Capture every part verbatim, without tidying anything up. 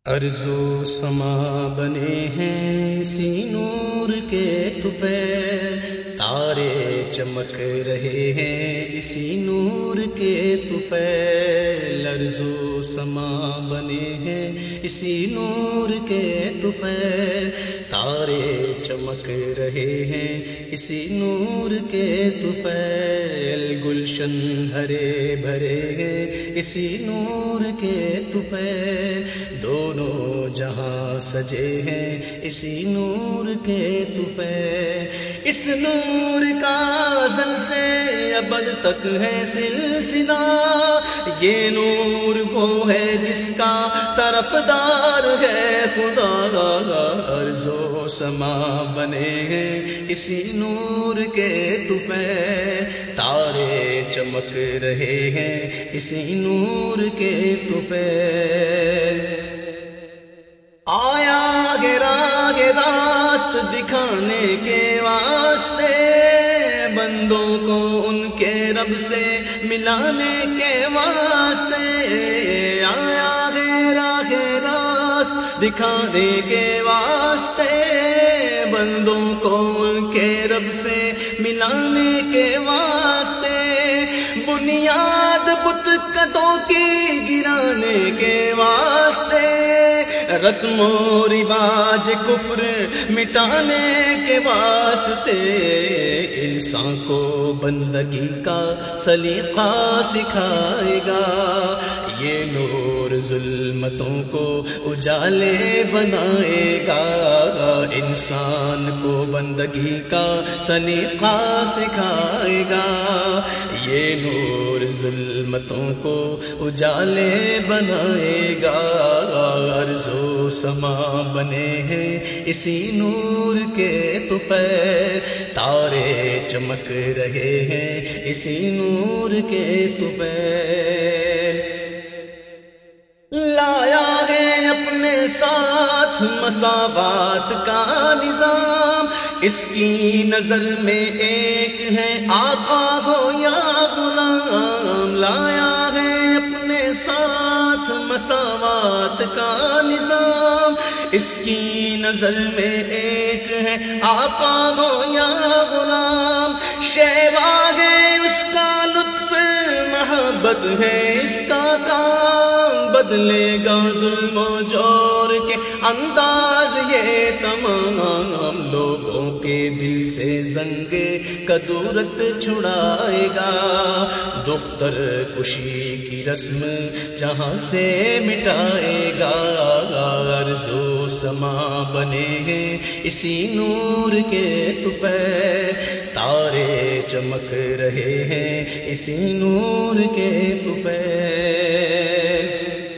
ارض و سما بنے ہیں اسی نور کے طفیل، تارے چمک رہے ہیں اسی نور کے طفیل، ارض و سما بنے ہیں اسی نور کے طفیل، تارے چمک رہے ہیں اسی نور کے طفیل، گلشن ہرے بھرے ہیں اسی نور کے طفیل، دونوں جہاں سجے ہیں اسی نور کے طفیل، اس نور کا ازل سے ابد تک ہے سلسلہ، یہ نور وہ ہے جس کا طرفدار ہے خدا، ارض و سما بنے ہیں اسی نور کے طفیل، تارے چمک رہے ہیں اسی نور کے طفیل، آیا گرا گے راست دکھانے کے واسطے، بندوں کو ان کے رب سے ملانے کے واسطے، آیا گرا گے راست دکھانے کے واسطے، بندوں کو ان کے رب سے ملانے کے واسطے، بنیاد بت کدوں کی گرانے کے واسطے، رسم و رواج کفر مٹانے کے واسطے، انسان کو بندگی کا سلیقہ سکھائے گا، یہ نور ظلمتوں کو اجالے بنائے گا، انسان کو بندگی کا سلیقہ سکھائے گا، یہ نور ظلمتوں کو اجالے بنائے گا، ارض و سما بنے ہیں اسی نور کے طفیل، تارے چمک رہے ہیں اسی نور کے طفیل، لایا ہے اپنے ساتھ مساوات کا نظام، اس کی نظر میں ایک ہے آقا ہو یا غلام، لایا ہے اپنے ساتھ مساوات کا نظام، اس کی نظر میں ایک ہے آقا ہو یا غلام، شیوا ہے اس کا لطف محبت ہے اس کا کام، بدلے گا ظلم و جور کے انداز یہ تمام، لوگوں کے دل سے زنگ کدورت چھڑائے گا، دختر کشی کی رسم جہاں سے مٹائے گا، ارض و سما بنے ہیں اسی نور کے طفیل، تارے چمک رہے ہیں اسی نور کے طفیل،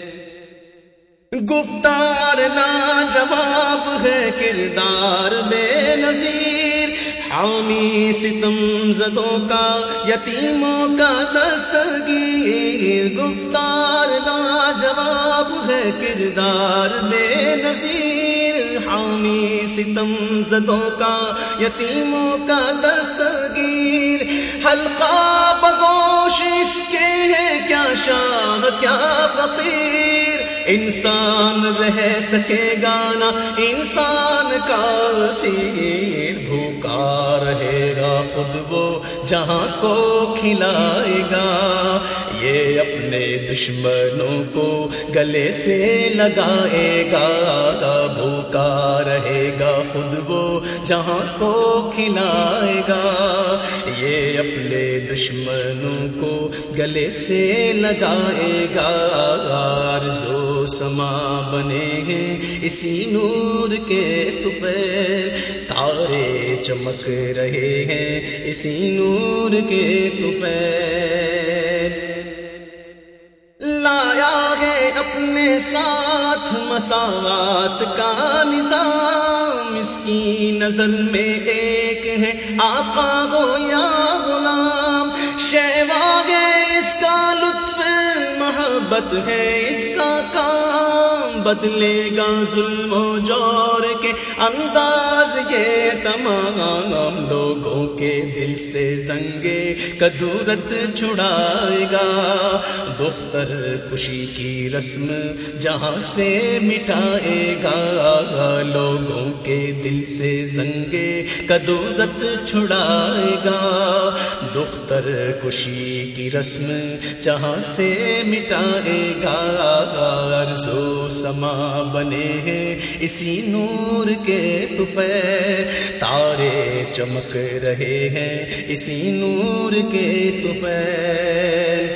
گفتار لاجواب ہے کردار بے نظیر، حامی ستم زدوں کا یتیموں کا دستگیر، گفتار لاجواب ہے کردار بے نظیر، حامی ستم زدوں کا یتیموں کا دستگیر، حلقہ بگوش اس کے ہے کیا شاہ کیا فقیر، انسان رہ سکے گا نا انسان کا اسیر، بھوکا رہے گا خود وہ جہاں کو کھلائے گا، یہ اپنے دشمنوں کو گلے سے لگائے گا، بھوکا رہے گا خود وہ جہاں کو کھلائے گا، یہ اپنے دشمنوں کو گلے سے لگائے گا، ارض و سما بنے ہیں اسی نور کے طفیل، تارے چمک رہے ہیں اسی نور کے طفیل، لایا ہے اپنے ساتھ مساوات کا نظام، اس کی نظر میں ایک ہے آقا ہو یا غلام، شیوا ہے اس کا لطف محبت ہے اس کا کام، بدلے گا ظلم و جور کے انداز یہ تمام، لوگوں کے دل سے زنگے کدورت چھڑائے گا، دختر کشی کی رسم جہاں سے مٹائے گا، لوگوں کے دل سے زنگے کدورت چھڑائے گا، دختر کشی کی رسم جہاں سے مٹائے گا، عرض و سما بنے ہیں اسی نور کے طفیل، تارے چمک رہے ہیں اسی نور کے طفیل،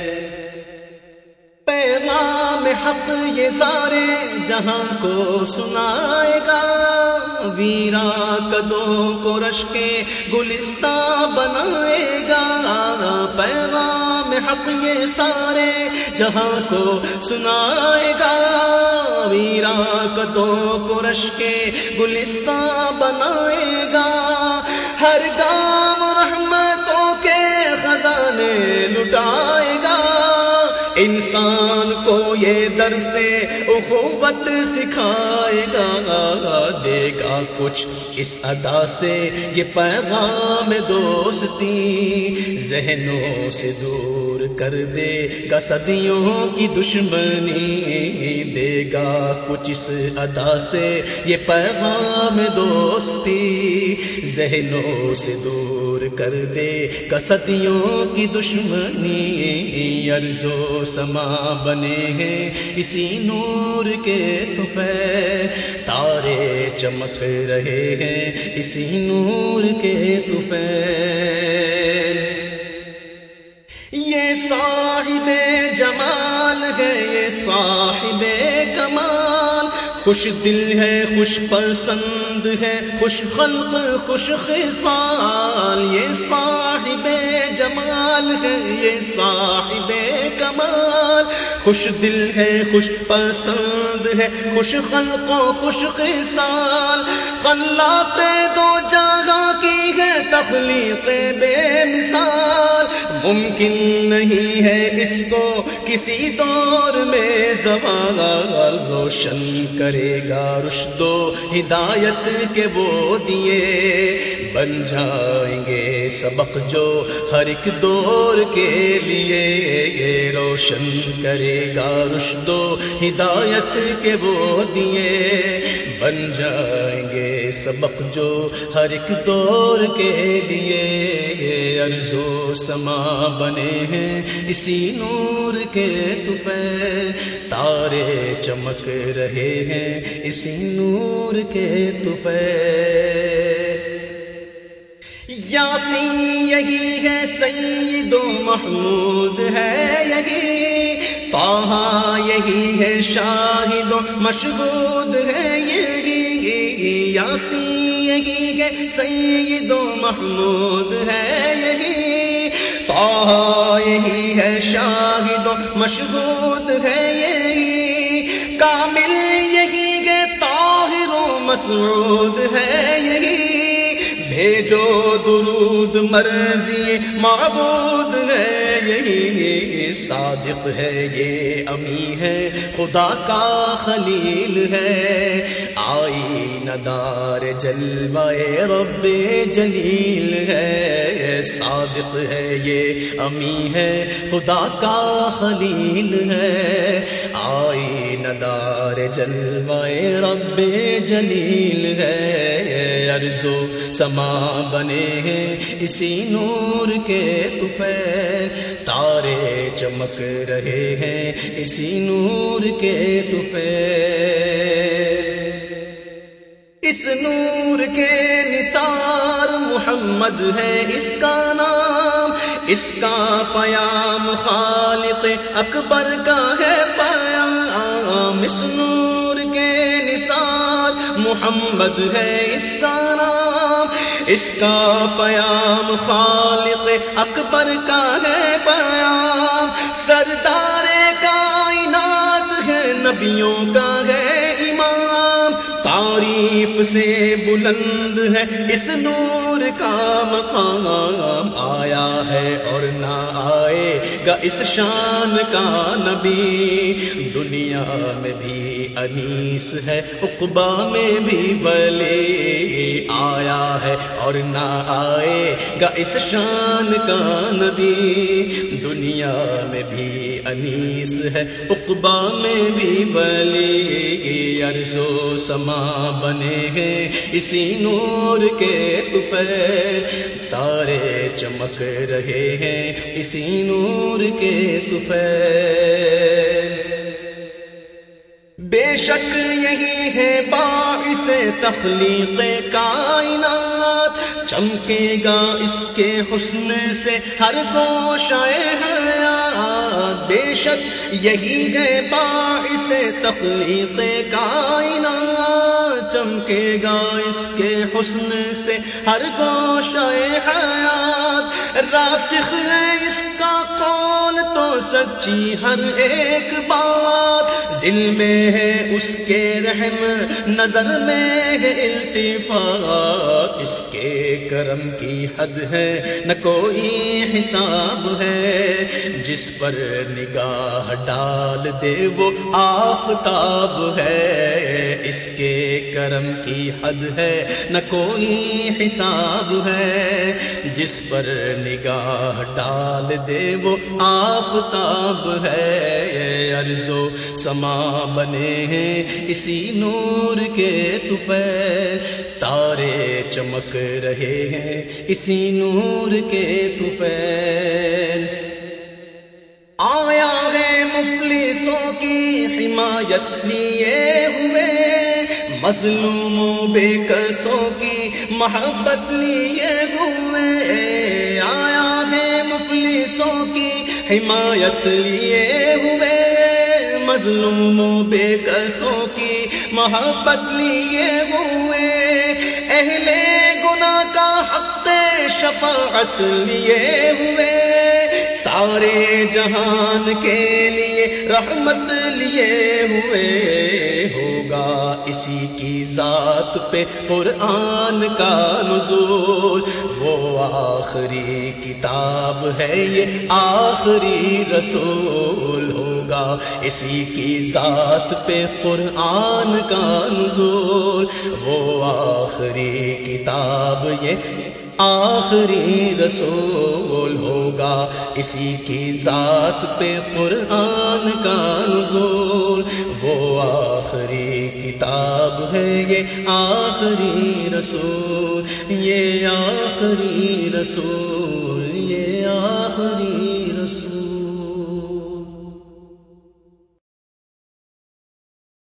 پیغام حق یہ سارے جہاں کو سنائے گا، ویراں قدوں کو رش کے گلستہ بنائے گا، پیغام حق یہ سارے جہاں کو سنائے گا، ویراں قدوں کو رش کے گلستہ بنائے گا، ہر گام رحمتوں کے خزانے لٹائے گا، انسان کو یہ درس اخوت سکھائے گا، دے گا کچھ اس ادا سے یہ پیغام دوستی، ذہنوں سے دور کر دے گا صدیوں کی دشمنی، دے گا کچھ اس ادا سے یہ پیغام دوستی، ذہنوں سے دور کر دے گا صدیوں کی دشمنی، عرض و سما بنے ہیں اسی نور کے طفیل، تارے چمک رہے ہیں اسی نور کے طفیل، یہ صاحب جمال ہے یہ صاحب کمال، خوش دل ہے خوش پسند ہے خوش خلق خوش خصال، یہ صاحب جمال ہے یہ صاحب کمال، خوش دل ہے خوش پسند ہے خوش خلق و خوش خصال، خلاق دو جہاں کی ہے تخلیق بے مثال، ممکن نہیں ہے اس کو کسی دور میں زوال، روشن کرے گا رشد و ہدایت کے وہ دیے، بن جائیں گے سبق جو ہر ایک دور کے لیے، روشن کرے گا رشد و ہدایت کے وہ دیے، بن جائیں گے سبق جو ہر ایک دور کے لیے، عرض و سما بنے ہیں اسی نور کے طفیل، تارے چمک رہے ہیں اسی نور کے طفیل، یاسین یہی ہے سید و محمود ہے یہی، طٰہٰ یہی ہے شاہد و مشہود ہے یہی، یاسین یہی ہے سید و محمود ہے یہی، طٰہٰ یہی ہے شاہد و مشہود ہے یہی، کامل یہی ہے طاہر و مسعود ہے یہی، بھیجو درود مرضی معبود ہے یہی، صادق ہے یہ امی ہے خدا کا خلیل ہے، آئینہ دار جلوائے رب جلیل ہے، صادق ہے یہ امی ہے خدا کا خلیل ہے، آئینہ دار جلوائے رب جلیل ہے، عرض و سما بنے ہیں اسی نور کے طفیل، تارے چمک رہے ہیں اسی نور کے طفیل، اس نور کے نثار محمد ہے اس کا نام، اس کا پیام خالق اکبر کا ہے پیام، اس نور کے نثار محمد ہے اس کا نام، اس کا پیام خالق اکبر کا ہے پیام، سردار کائنات ہے نبیوں کا ہے امام، تعریف سے بلند ہے اس نور کا مقام، آیا ہے اور نہ آئے گا اس شان کا نبی، دنیا میں بھی انیس ہے عقبا میں بھی ولی، آیا ہے اور نہ آئے گا اس شان کا نبی، دنیا میں بھی انیس ہے عقبا میں بھی ولی، عرش و سما بنے ہیں اسی نور کے طفیل، تارے چمک رہے ہیں اسی نور کے طفیل، بے شک یہی ہے باعث تخلیق کائنات، چمکے گا اس کے حسن سے ہر گوشہ حیات، بے شک یہی ہے باعث تخلیق کائنات، چمکے گا اس کے حسن سے ہر گوشہ حیات، راسخ ہے اس کا قول تو سچی ہر ایک بات، دل میں ہے اس کے رحم نظر میں ہے التفات، اس کے کرم کی حد ہے نہ کوئی حساب ہے، جس پر نگاہ ڈال دے وہ آفتاب ہے، اس کے کرم کی حد ہے نہ کوئی حساب ہے، جس پر نگاہ ڈال دے وہ آفتاب ہے، عرش و سما بنے ہیں اسی نور کے طفیل، تارے چمک رہے ہیں اسی نور کے طفیل، آیا ہے مفلسوں کی حمایت لیے ہوئے، مظلوموں بے کسوں کی محبت لیے ہوئے، آیا ہے مفلسوں کی حمایت لیے ہوئے، مظلوموں بے کسوں کی محبت لیے ہوئے، اہل گناہ کا حق شفاعت لیے ہوئے، سارے جہان کے لیے رحمت لیے ہوئے، ہوگا اسی کی ذات پہ قرآن کا نزول، وہ آخری کتاب ہے یہ آخری رسول، ہوگا اسی کی ذات پہ قرآن کا نزول، وہ آخری کتاب یہ آخری رسول، ہوگا اسی کی ذات پہ قرآن کا نزول، وہ آخری کتاب ہے یہ آخری رسول، یہ آخری رسول، یہ آخری رسول۔